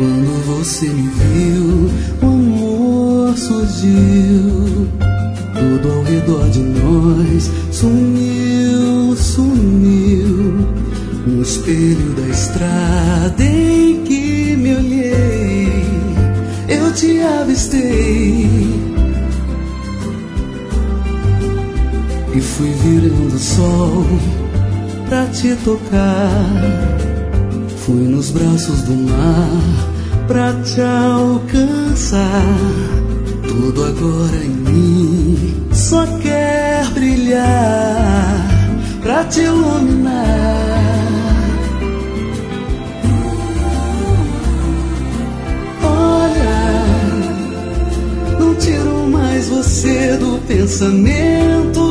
Quando você me viu, o amor surgiu. Tudo ao redor de nós sumiu, sumiu. No espelho da estrada em que me olhei, eu te avistei. E fui virando o sol pra te tocar. Fui nos braços do mar pra te alcançar. Tudo agora em mim só quer brilhar pra te iluminar. Olha, não tiro mais você do pensamento.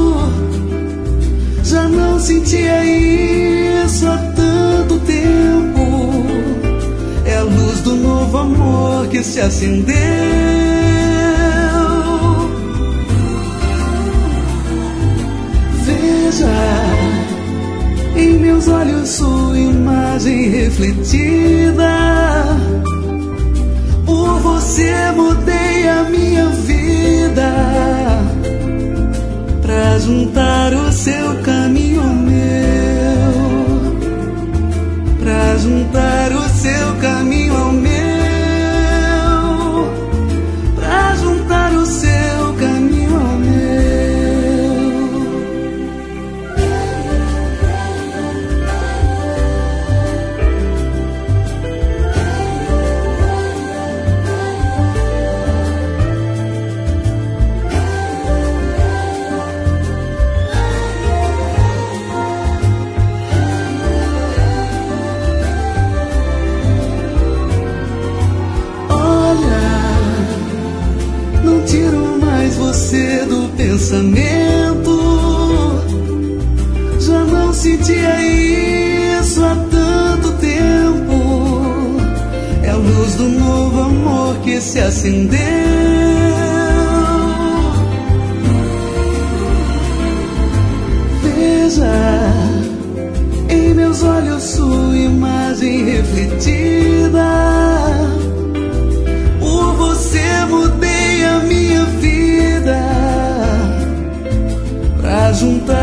Já não sentia isso há tanto tempo. É a luz do novo amor que se acendeu. Veja em meus olhos sua imagem refletida. Por você mudei a minha vida, pra juntar o seu caminho ao meu, pra juntar o seu caminho ao meu, pra juntar o seu caminho ao meu. Você do pensamento. Já não sentia isso há tanto tempo. É a luz do novo amor que se acendeu. Veja em meus olhos sua imagem refletida. Por você mudei a minha vida, pra juntar